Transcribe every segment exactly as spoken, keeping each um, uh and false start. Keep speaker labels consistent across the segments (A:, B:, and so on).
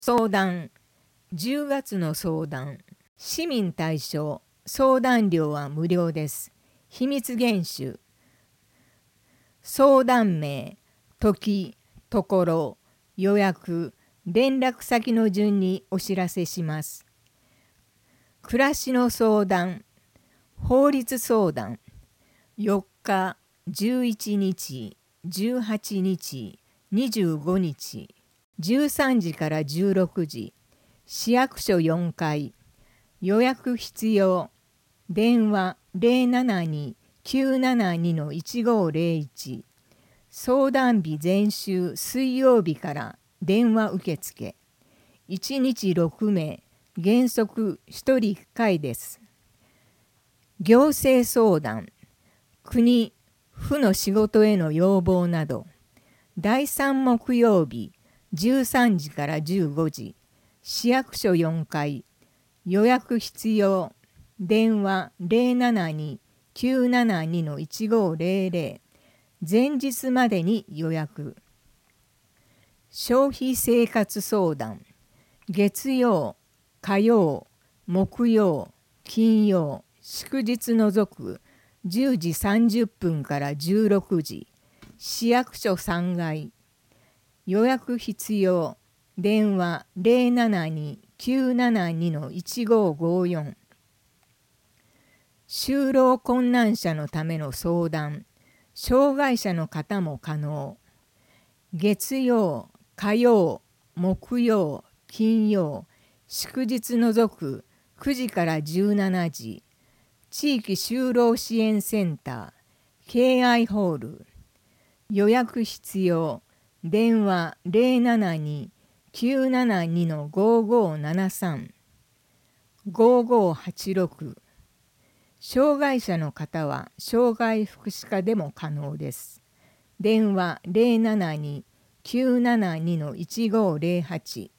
A: 相談。じゅうがつの相談。市民対象。相談料は無料です。秘密厳守。相談名、時、ところ、予約、連絡先の順にお知らせします。暮らしの相談。法律相談。よっか、じゅういちにち、じゅうはちにち、にじゅうごにち。じゅうさんじからじゅうろくじ、市役所よんかい、予約必要、電話 ゼロななに きゅうななに いちごゼロいち、相談日前週水曜日から電話受付、いちにちろくめい、原則ひとりいっかいです。行政相談、国、府の仕事への要望など、だいさん木曜日、じゅうさんじからじゅうごじ、市役所よんかい、予約必要、電話 ゼロななに きゅうななに いちごゼロゼロ、前日までに予約。消費生活相談、月曜、火曜、木曜、金曜、祝日除くじゅうじさんじゅっぷんからじゅうろくじ、市役所さんがい、予約必要、電話 ゼロななに きゅうななに いちごごよん。就労困難者のための相談、障害者の方も可能。月曜、火曜、木曜、金曜、祝日除くくじからじゅうしちじ、地域就労支援センター、敬愛ホール。予約必要、電話 ゼロななに きゅうななに ごごななさん、ごごはちろく。障害者の方は障害福祉課でも可能です。電話 ゼロななに きゅうななに いちごゼロはち。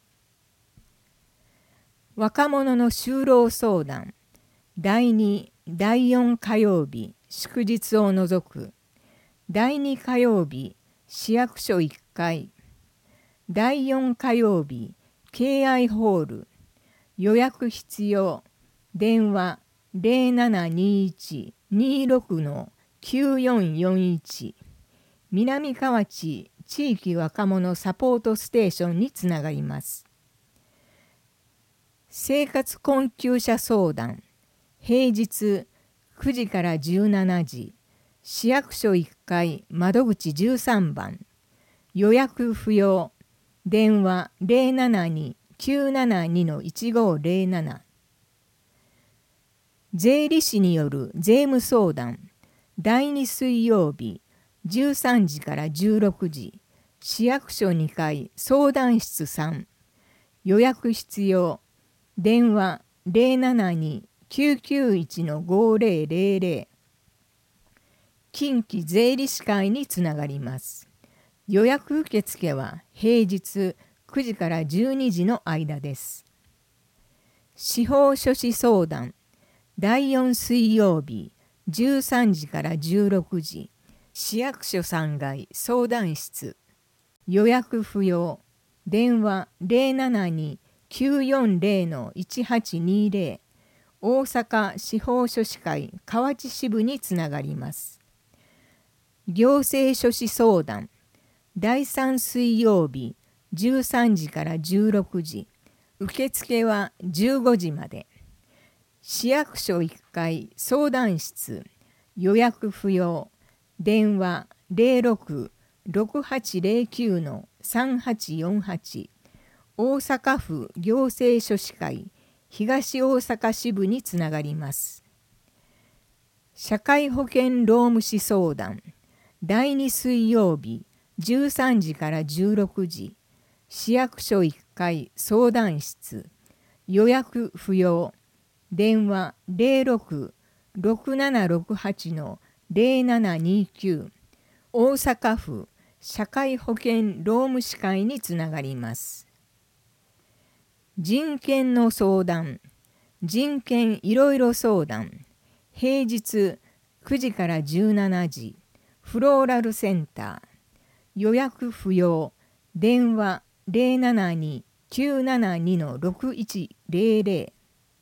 A: 若者の就労相談、だいに、だいよん火曜日、祝日を除く。だいに火曜日、市役所いっかい。だいよん火曜日、敬愛ホール。予約必要。電話 ゼロななにいち にろく きゅうよんよんいち。南河内地域若者サポートステーションにつながります。生活困窮者相談。平日くじからじゅうしちじ。市役所いっかい窓口じゅうさんばん。予約不要。電話 ゼロななに きゅうななに いちごゼロなな。税理士による税務相談。だいに水曜日じゅうさんじからじゅうろくじ。市役所にかい相談室さん。予約必要。電話 ゼロななに きゅうきゅういち ごゼロゼロゼロ。近畿税理士会につながります。予約受付は平日くじからじゅうにじの間です。司法書士相談。だいよん水曜日じゅうさんじからじゅうろくじ。市役所さんがい相談室。予約不要。電話 ゼロななに きゅうよんゼロ いちはちにゼロ。大阪司法書士会河内支部につながります。行政書士相談。だいさん水曜日じゅうさんじからじゅうろくじ。受付はじゅうごじまで。市役所いっかい相談室。予約不要。電話 ゼロろく ろくはちゼロきゅう さんはちよんはち。大阪府行政書士会東大阪支部につながります。社会保険労務士相談。だいに水曜日じゅうさんじからじゅうろくじ。市役所いっかい相談室。予約不要。電話 ゼロろく ろくななろくはち ゼロななにきゅう。大阪府社会保険労務士会につながります。人権の相談。人権いろいろ相談。平日くじからじゅうしちじ。フローラルセンター。予約不要。電話 ゼロななにきゅうななにのろくいちゼロゼロ。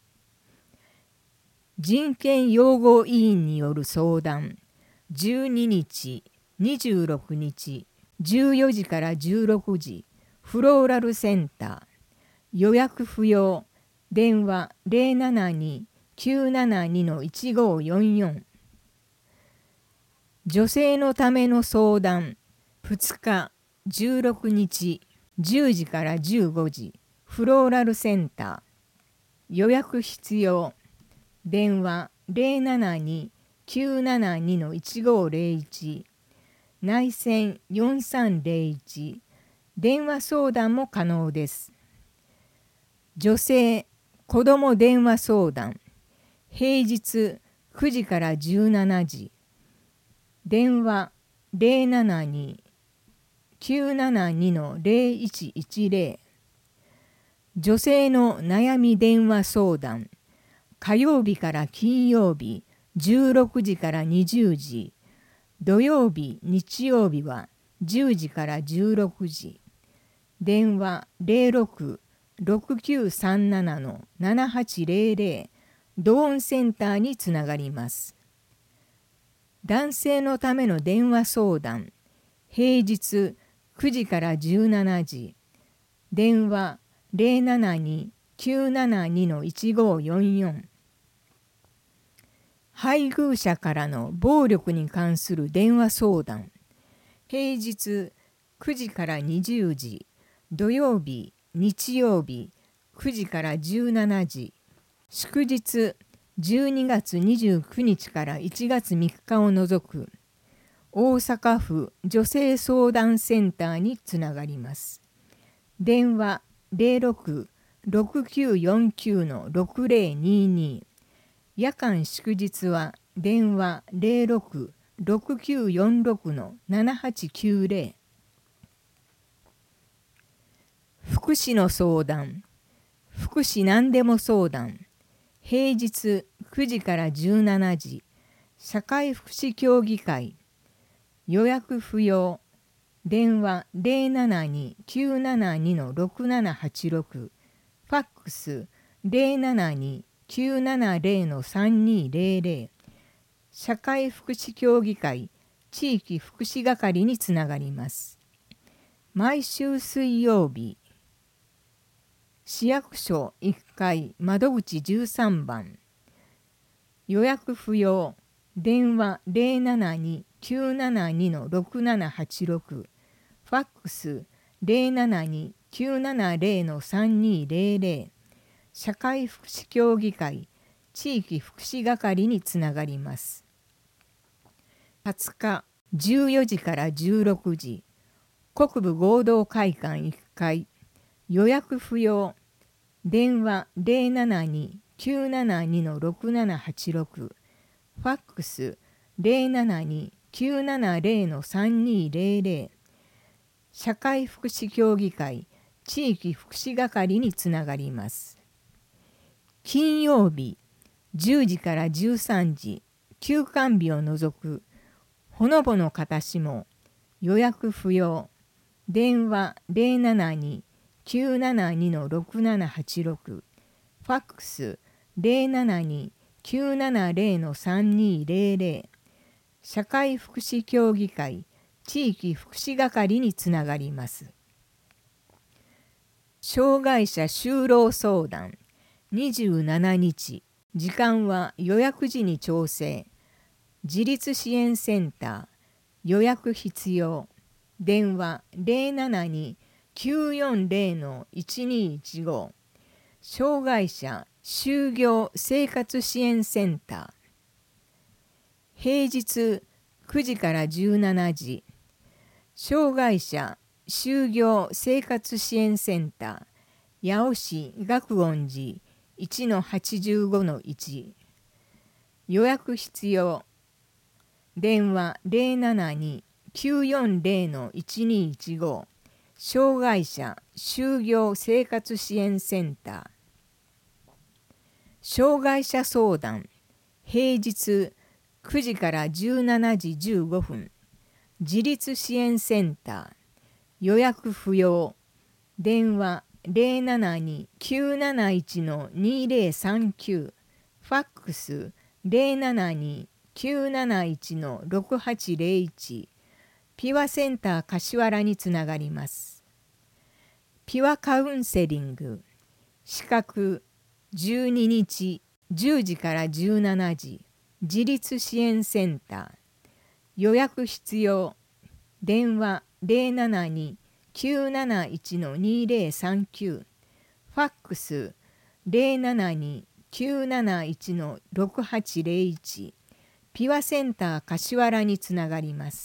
A: 人権擁護委員による相談、じゅうににち、にじゅうろくにち、じゅうよじからじゅうろくじ、フローラルセンター、予約不要、電話 ゼロななに きゅうななにのいちごよんよん。女性のための相談、ふつか、じゅうろくにち、じゅうじからじゅうごじ、フローラルセンター、予約必要、電話 ゼロななに きゅうななにのいちごゼロいち、内線よんさんゼロいち、電話相談も可能です。女性・子ども電話相談、平日くじからじゅうしちじ、電話 ゼロななに きゅうななにのゼロいちいちゼロ。女性の悩み電話相談、火曜日から金曜日じゅうろくじからにじゅうじ、土曜日日曜日はじゅうじからじゅうろくじ、電話 ゼロろく ろくきゅうさんななのななはちゼロゼロ、ドーンセンターにつながります。男性のための電話相談、平日くじからじゅうしちじ、電話 ゼロななに きゅうななにのいちごよんよん。配偶者からの暴力に関する電話相談、平日くじからにじゅうじ、土曜日日曜日くじからじゅうしちじ、祝日じゅうにがつにじゅうくにちからいちがつみっかを除く大阪府女性相談センターにつながります。電話 ゼロろく ろくきゅうよんきゅうのろくゼロにに、夜間祝日は電話 ゼロろく ろくきゅうよんろくのななはちきゅうゼロ。福祉の相談、福祉何でも相談、平日くじからじゅうしちじ、社会福祉協議会、予約不要、電話 ゼロななに きゅうななにのろくななはちろく、ファックス ゼロななに きゅうななゼロのさんにゼロゼロ、社会福祉協議会地域福祉係につながります。毎週水曜日、市役所いっかい窓口じゅうさんばん、予約不要、電話 ゼロななに きゅうななにのろくななはちろく、ファックス ゼロななに きゅうななゼロのさんにゼロゼロ、社会福祉協議会地域福祉係につながります。はつかじゅうよじからじゅうろくじ、国部合同会館いっかい、予約不要、電話 ゼロななに きゅうななにのろくななはちろく、ファックス ゼロななに きゅうななゼロのさんにゼロゼロ、社会福祉協議会地域福祉係につながります。金曜日じゅうじからじゅうさんじ、休館日を除くほのぼの方下、予約不要、電話 ゼロななに きゅうななにのろくななはちろく、ファックス ゼロななに きゅうななゼロのさんにゼロゼロ、社会福祉協議会地域福祉係につながります。障害者就労相談、にじゅうしちにち、時間は予約時に調整、自立支援センター、予約必要、電話 ゼロななに きゅうよんゼロのいちにいちご、障害者就業生活支援センター、平日くじからじゅうしちじ、障害者就業生活支援センター、八尾市学音寺 いちのはちじゅうごのいち、予約必要、電話 ゼロななに きゅうよんゼロのいちにいちご、障害者就業生活支援センター、障害者相談、平日くじからじゅうしちじじゅうごふん、自立支援センター、予約不要、電話ゼロななに きゅうなないち にゼロさんきゅう、ファックスゼロななに きゅうなないち ろくはちゼロいち、ピュアセンター柏原につながります。ピュアカウンセリング、資格じゅうににちじゅうじからじゅうしちじ、自立支援センター、予約必要、電話ゼロななに きゅうなないち にゼロさんきゅう、ファックスゼロななに きゅうなないち ろくはちゼロいち、ピュアセンター柏原につながります。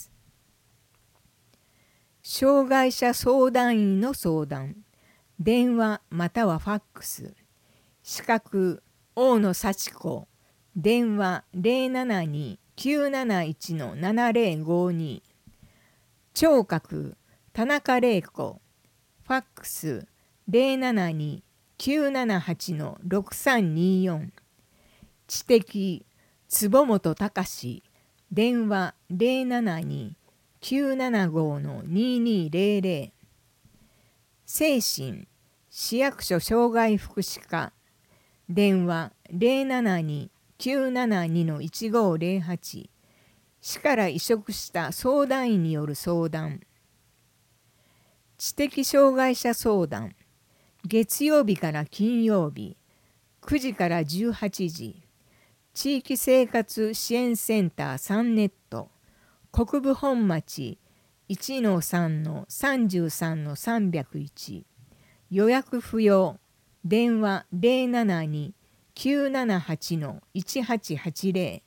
A: 障害者相談員の相談、電話またはファックス、資格大野幸子、電話ゼロななに きゅうなないち ななゼロごに、聴覚田中玲子、ファックスゼロななに きゅうななはち ろくさんによん、知的坪本隆、電話ゼロななに きゅうななご ににゼロゼロ、精神市役所障害福祉課、電話ゼロななに きゅうななに いちごゼロはち、市から委嘱した相談員による相談。知的障害者相談、月曜日から金曜日くじからじゅうはちじ、地域生活支援センターさんネット、国分本町 いちのさんのさんじゅうさんのさんびゃくいち、予約不要、電話ゼロななに きゅうななはち いちはちはちゼロ、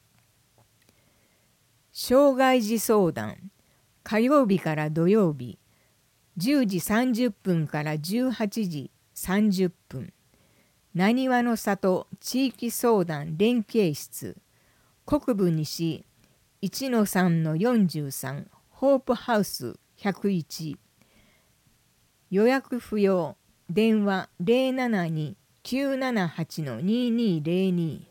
A: 障害児相談、火曜日から土曜日じゅうじさんじゅっぷんからじゅうはちじさんじゅっぷん、なにわの里地域相談連携室、国分西 いちのさんのよんじゅうさん、ホープハウスひゃくいち、予約不要、電話ゼロななに きゅうななはち ににゼロに、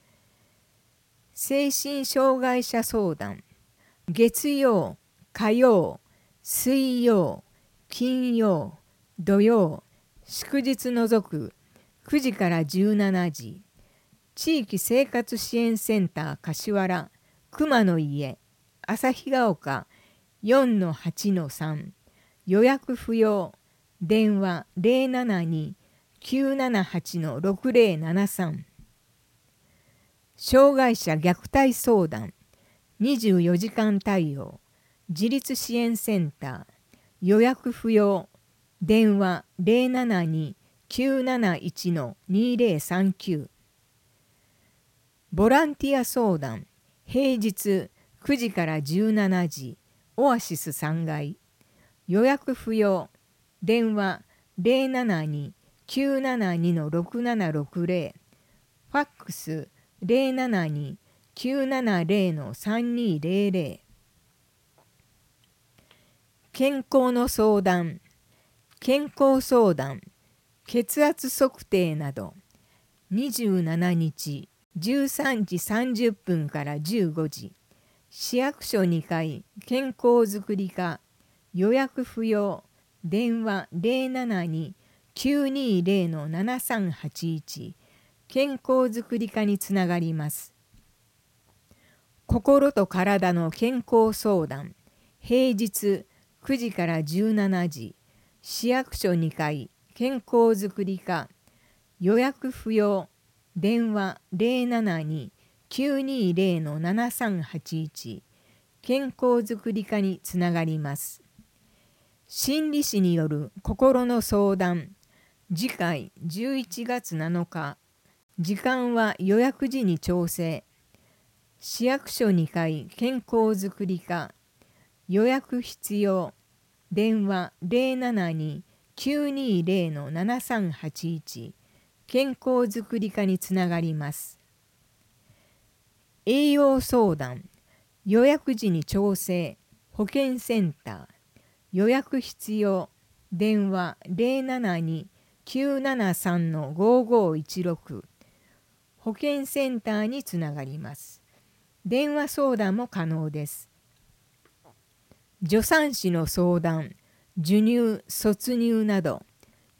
A: 精神障害者相談、月曜、火曜、水曜、金曜、土曜、祝日除くくじからじゅうしちじ、地域生活支援センター柏原熊の家旭ヶ丘 よんのはちのさん、予約不要、電話ゼロななに きゅうななはち ろくゼロななさん、障害者虐待相談にじゅうよじかん対応自立支援センター、予約不要、電話ゼロななに きゅうなないち にゼロさんきゅう、ボランティア相談、平日くじからじゅうしちじ、オアシスさんがい、予約不要、電話ゼロななに きゅうななに ろくななろくゼロ、ファックスゼロななに きゅうななゼロ さんにゼロゼロ、健康の相談、健康相談、血圧測定など、にじゅうしちにちじゅうさんじさんじゅっぷんからじゅうごじ、市役所にかい健康づくり課、予約不要、電話ゼロななに きゅうにゼロ ななさんはちいち、健康づくり課につながります。心と体の健康相談、平日くじからじゅうしちじ、市役所にかい健康づくり課、予約不要、電話ゼロななに きゅうにゼロ ななさんはちいち、健康づくり課につながります。心理師による心の相談、次回じゅういちがつなのか、時間は予約時に調整、市役所にかい健康づくり課、予約必要、電話ゼロななに きゅうにゼロ ななさんはちいち、健康づくり課につながります。栄養相談、予約時に調整、保健センター、予約必要、電話ゼロななに きゅうななさんのごごいちろく、保健センターにつながります。電話相談も可能です。助産師の相談、授乳・卒乳など、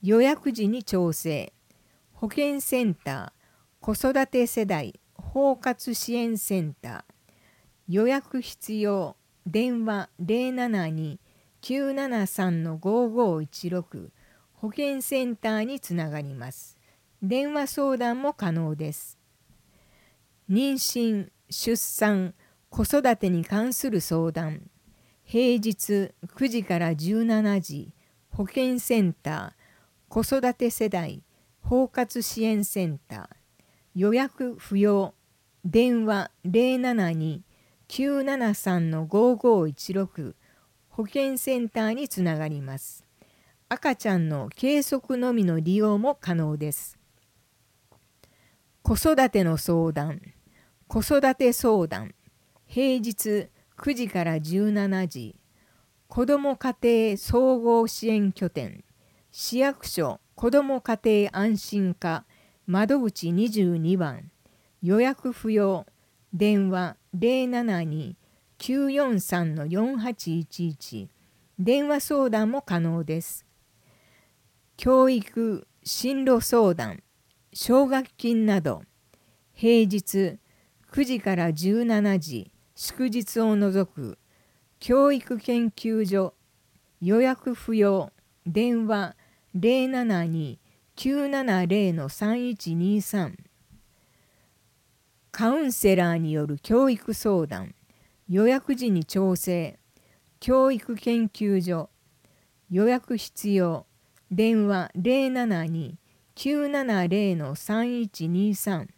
A: 予約時に調整、保健センター、子育て世代包括支援センター、予約必要、電話 ゼロななに きゅうななさん ごごいちろく、保健センターにつながります。電話相談も可能です。妊娠、出産、子育てに関する相談、平日くじからじゅうしちじ、保健センター、子育て世代包括支援センター、予約不要、電話 ゼロななに きゅうななさん ごごいちろく、保健センターにつながります。赤ちゃんの計測のみの利用も可能です。子育ての相談、子育て相談、平日くじからじゅうしちじ、子ども家庭総合支援拠点、市役所子ども家庭安心課窓口にじゅうにばん、予約不要、電話 ゼロななに きゅうよんさん よんはちいちいち、電話相談も可能です。教育、進路相談、奨学金など、平日くじからじゅうしちじ、祝日を除く、教育研究所、予約不要、電話 ゼロななに きゅうななゼロ さんいちにさん、カウンセラーによる教育相談、予約時に調整、教育研究所、予約必要、電話 ゼロななに きゅうななゼロ さんいちにさん、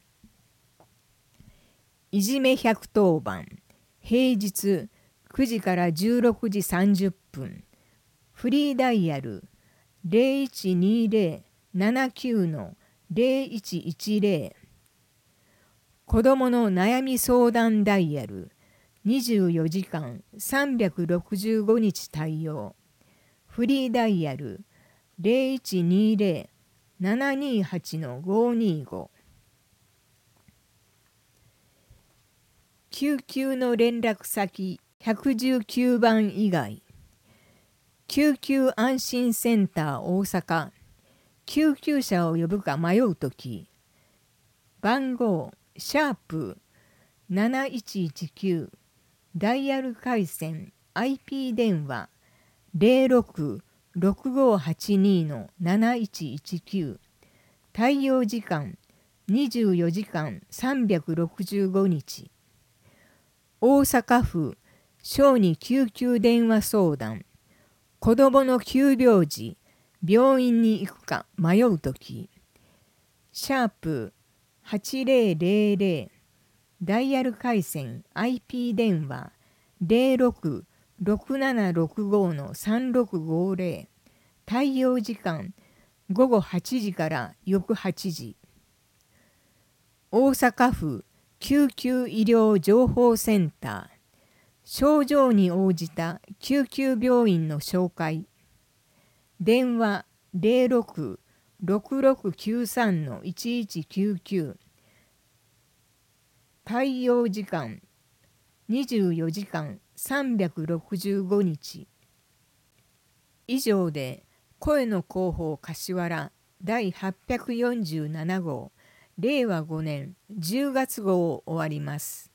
A: いじめひゃくとおばん、平日くじからじゅうろくじさんじゅっぷん、フリーダイヤル ゼロいちにゼロ ななきゅう ゼロいちいちゼロ、子どもの悩み相談ダイヤルにじゅうよじかんさんびゃくろくじゅうごにち対応、フリーダイヤル ゼロいちにゼロ ななにはち ごにご、救急の連絡先ひゃくいちきゅうばん以外、救急安心センター大阪、救急車を呼ぶか迷うとき、番号シャープなないちいちきゅう、ダイヤル回線 アイピー 電話 ゼロろく ろくごはちに なないちいちきゅう、対応時間にじゅうよじかんさんびゃくろくじゅうごにち、大阪府小児救急電話相談、子どもの急病時、病院に行くか迷うとき、シャープはちぜろぜろぜろ、ダイヤル回線 アイピー 電話ゼロろく ろくななろくご さんろくごゼロ、対応時間ごごはちじから翌はちじ、大阪府救急医療情報センター、症状に応じた救急病院の紹介、電話ゼロろく ろくろくきゅうさん いちいちきゅうきゅう、対応時間にじゅうよじかんさんびゃくろくじゅうごにち。以上で声の広報柏原だいはっぴゃくよんじゅうななごうれいわごねんじゅうがつごうを終わります。